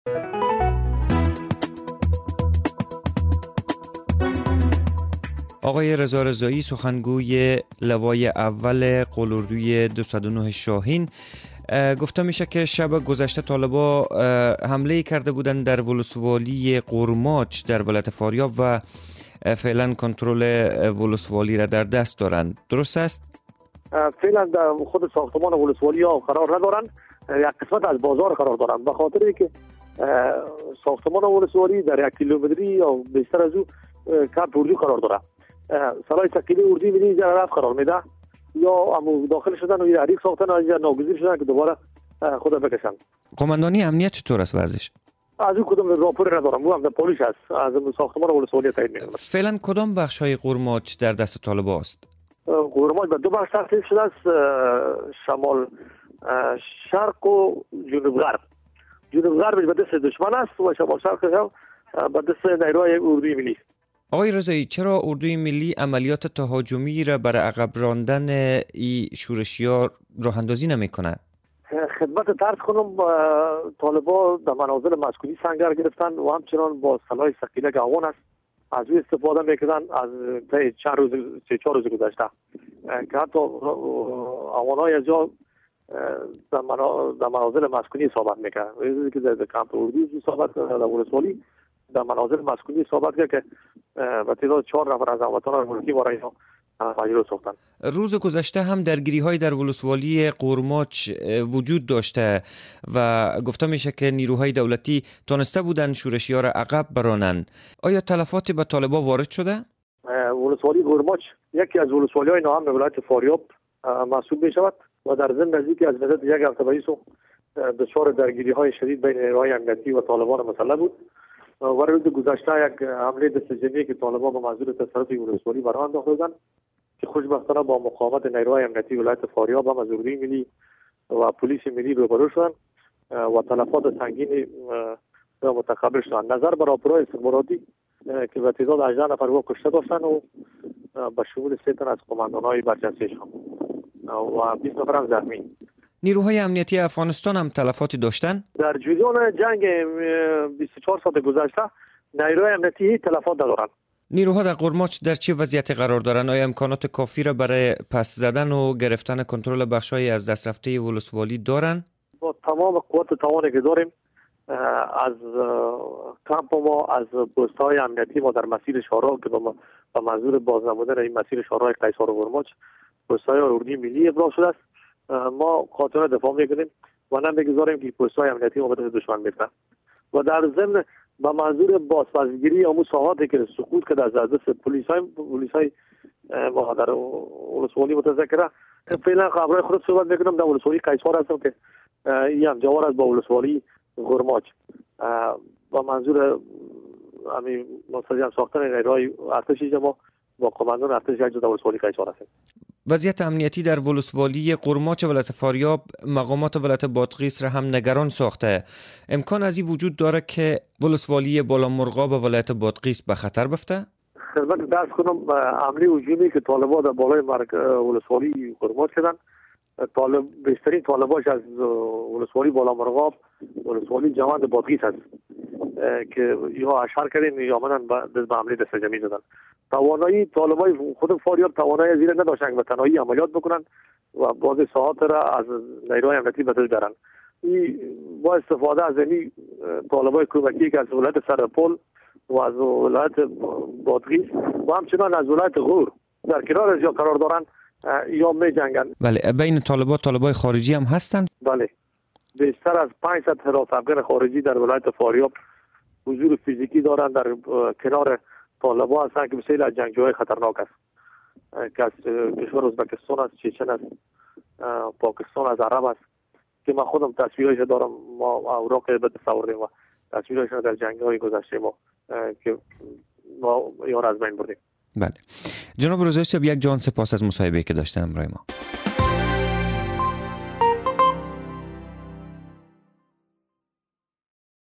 آقای رضا رضایی، سخنگوی لوای اول قلوردوی 209 شاهین، گفته میشه که شب گذشته طالبا حمله کرده بودند در ولسوالی قرماچ در ولایت فاریاب و فعلا کنترل ولسوالی را در دست دارند. درست است؟ فعلا در خود ساختمان ولسوالی ها قرار ندارند، یک قسمت از بازار قرار دارند، به خاطر اینکه ساختمان ولسوالی در 1 کیلومتری یا بیشتر از او کمپ اردو قرار دارد. سرای تشکیلی اردوی ملی اینجا رفت قرار میده یا هم داخل شدن و یک ساختن و اینجا ناگزیر شدن که دوباره خود بکشن. قماندانی امنیت چطور است وضعش؟ از او کدام راپور ندارم، او هم در پلیس است، از ساختمان ولسوالی تایید میکنه. فعلا کدام بخش‌های قرماچ در دست طالبا است؟ قرماچ به 2 بخش تقسیم شده است، شمال شرق و جنوب غرب. جنوب غرب به دست دشمن است و شمال شرق به دست نیروهای اردوی ملی. آقای رضایی، چرا اردوی ملی عملیات تهاجمی را برای عقب راندن این شورشیار راه اندازی نمیکنه؟ خدمت طرز کنم، طالبا در منازل مسکونی سنگر گرفتن و همچنان با سلاح ثقیله گاوان است از او استفاده میکنن از چند روز 3-4 روز گذشته که حتی اوانای از جا در منازل مسکونی اصابت میکنن. که در کمپ اردوی اصابت در ولسوالی در منازل مسکونی اصابت کرد که به تعداد 4 نفر از هموطنان ملکی برای اینها مجروح ساختن. روز گذشته هم درگیری‌های در ولسوالی قرماچ وجود داشته و گفته میشه که نیروهای دولتی تونسته بودن شورشیار عقب برانند. آیا تلفاتی به طالبا وارد شده؟ ولسوالی قرماچ یکی از ولسوالی‌های ناام ولایت فاریاب محسوب می‌شود و در ضمن نزدیک از مدت 1 هفته بعد دچار درگیری‌های شدید بین نیروهای امنیتی و طالبان مسلح بود. و روز گذشته یک حمله دست جمعی که طالبان به منظور تصرف ولسوالی برآ انداختند که خوشبختانه با مقاومت نیروهای امنیتی ولایت فاریاب هم از اردوی ملی و پلیس ملی روبرو شدند و تلفات سنگین متقبل شدند. نظر بر راپورهای استخباراتی که به تعداد 18 نفر رو کشته داشتند و به شمول 3 تن از قماندان‌های برجسته‌شان و 20 نفر هم زخمی. نیروهای امنیتی افغانستان هم تلفاتی داشتن؟ در جریان جنگ 24 ساعت گذشته نیروهای امنیتی هیچ تلفات ندارند. نیروها در قرماچ در چه وضعیتی قرار دارند؟ آیا امکانات کافی را برای پس زدن و گرفتن کنترل بخش‌های از دست رفته ولسوالی دارند؟ با تمام قوت توانی که داریم از کمپ ما، از پست‌های امنیتی ما در مسیر شورا که به منظور بازنمودن این مسیر شورای قیصر و قرماچ پست‌های اردوی ملی ابراز شده است، ما قاطعانه دفاع میکنیم و نمیگذاریم که پست‌های امنیتی ما به دست دشمن بره و در ضمن به منظور بازپسگیری امور ساحاتی که سقوط کرده از دست پلیس‌های ما در ولسوالی متذکره فعلا خبرهای خود صحبت میکنم. در ولسوالی قیصر هستم که این هم جوار است با ولسوالی قرماچ با منظور همین مستجم ساختن نیروهای ارتش ما با قماندان ارتش یک در ولسوالی قیصر هستیم. وضعیت امنیتی در ولسوالی قرماچ ولایت فاریاب مقامات ولایت بادغیس را هم نگران ساخته. امکان از این وجود داره که ولسوالی بالامرغاب ولایت بادغیس به خطر بفته؟ خدمت درس کنم، حمله هجومی که طالبان در بالای ولسوالی قرماچ کردن، بیشترین طالباش از ولسوالی بالامرغاب ولسوالی جوان بادغیس است که یا اشار کردن یا آمدن به حمله دست جمعی زدن. توانایی طالبای خود فاریاب توانایی زیر نداشتن به تنهایی عملیات بکنن و بعضی ساعات را از نیروهای امنیتی به دست دارن. این با استفاده از این طالبای کمکی که از ولایت سرپل و از ولایت بادغیس و همچنان از ولایت غور در کنار از جا قرار دارن یا می جنگن. بله، بین طالبای خارجی هم هستند؟ بله، بیشتر از 500 حراس افغان خارجی در ولایت فاریاب حضور فیزیکی دارند در کنار طالبان هستند که بسیار از جنگجوهای خطرناک است که از کشور ازبکستان است، چچن است، پاکستان از عرب است که من خودم تصویرش دارم. ما اوراق به دست آوردیم و تصویرش در جنگ‌های گذشته ما که ما یار از بین بردیم. بله، جناب رضایی صاحب، یک جان سپاس از مصاحبه‌ای که داشتن برای ما.